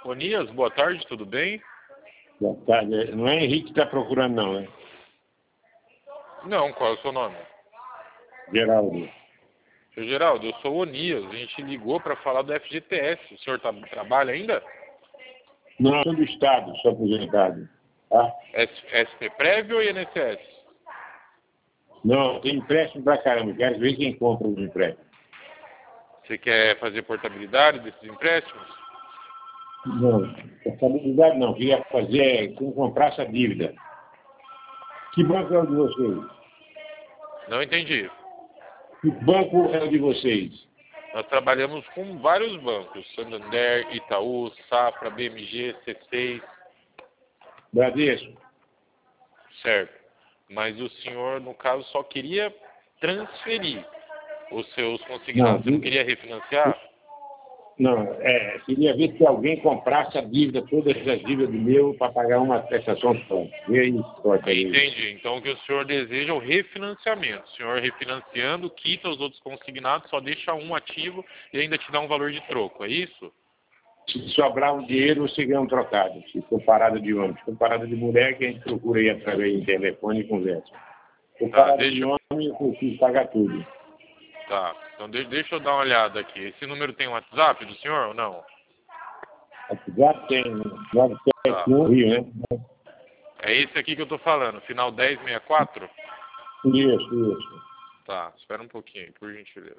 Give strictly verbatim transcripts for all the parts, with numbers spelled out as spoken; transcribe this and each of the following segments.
Onias, boa tarde, tudo bem? Boa tarde. Não é Henrique que está procurando, não, né? Não, qual é o seu nome? Geraldo. Seu Geraldo, eu sou o Onias, a gente ligou para falar do F G T S. O senhor tá, trabalha ainda? Não, eu sou do Estado, sou aposentado. Tá? S P Prévio ou I N S S? Não, tem empréstimo pra caramba. Quero ver quem compra os empréstimos. Você quer fazer portabilidade desses empréstimos? Não, estabilidade não. Queria fazer quem comprasse a dívida. Que banco é o de vocês? Não entendi. Que banco é o de vocês? Nós trabalhamos com vários bancos. Santander, Itaú, Safra, B M G, C seis. Bradesco? Certo. Mas o senhor, no caso, só queria transferir os seus consignados. Não, Você não queria refinanciar? Não, é, queria ver se alguém comprasse a dívida, todas as dívidas do meu, para pagar uma prestação só. Vê aí, corta aí. Entendi. Então o que o senhor deseja é o refinanciamento. O senhor refinanciando, quita os outros consignados, só deixa um ativo e ainda te dá um valor de troco, é isso? Se sobrar um dinheiro, você ganha um trocado. Se for parada de ônibus, se for parada de mulher, que a gente procura aí através de telefone e conversa. Se for Tá, parada deixa... de homem, eu preciso pagar tudo. Tá, então de... deixa eu dar uma olhada aqui. Esse número tem WhatsApp do senhor ou não? Já tem nove Tá. sete um Rio, né? É esse aqui que eu tô falando, final dez sessenta e quatro? Isso, isso. Tá, espera um pouquinho, por gentileza.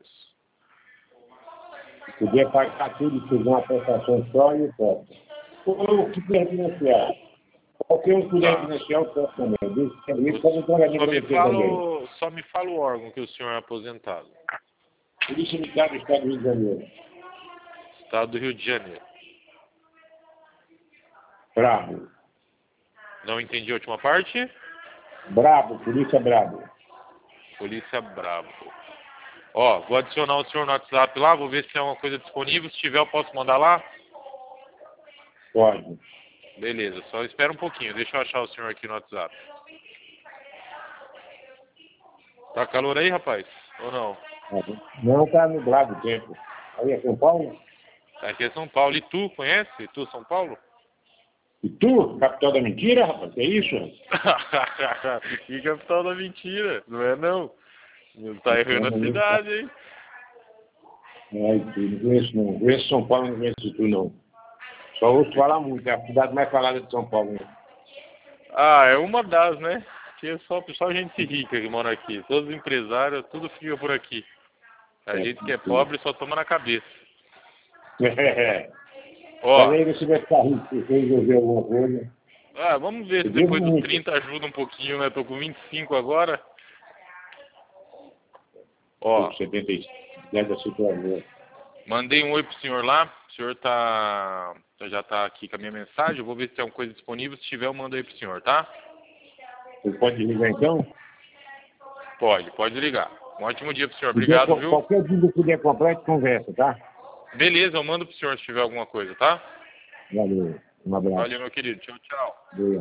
Se puder pagar tudo, se uma prestação só, eu posso. Ou o que puder financiar. Qualquer um que puder Tá. financiar, eu posso também. Isso Só é um pagamento me, você fala, também. o- só me fala o órgão que o senhor é aposentado. Polícia Militar do Estado do Rio de Janeiro. Estado do Rio de Janeiro. Brabo. Não entendi a última parte? Brabo, polícia brabo. Polícia Bravo. Ó, vou adicionar o senhor no WhatsApp lá, vou ver se tem alguma coisa disponível. Se tiver, eu posso mandar lá? Pode. Beleza, só espera um pouquinho, deixa eu achar o senhor aqui no WhatsApp. Tá calor aí, rapaz? Ou não? Não está nublado o tempo. Aí é São Paulo? Aqui é São Paulo. E tu, conhece? E tu, São Paulo? E tu, capital da mentira, rapaz? Que é isso? Que capital da mentira, não é não? Tá errando a cidade, hein? Ai, tu, não conheço não. Conheço São Paulo, não conheço tu não. Só ouço falar muito, é a cidade mais falada de São Paulo. Né? Ah, é uma das, né? Que é só, só gente rica que mora aqui. Todos os empresários, tudo fica por aqui. A É, gente que é sim. pobre só toma na cabeça. É. Ó, Mas aí você vai ficar rico, se você resolver alguma coisa. ah, vamos ver se Eu depois devo dos muito. trinta ajuda um pouquinho, né? Tô com vinte e cinco agora. Ó, setenta e cinco, da situação. mandei um oi pro senhor lá. O senhor tá, já tá aqui com a minha mensagem. Eu vou ver se tem alguma coisa disponível. Se tiver, eu mando aí pro senhor, tá? Você pode ligar então? Pode, pode ligar. Um ótimo dia pro senhor. Puder, Obrigado, viu? qualquer dia que puder comprar, a gente conversa, tá? Beleza, eu mando pro senhor se tiver alguma coisa, tá? Valeu. Um abraço. Valeu, meu querido. Tchau, tchau. Boa.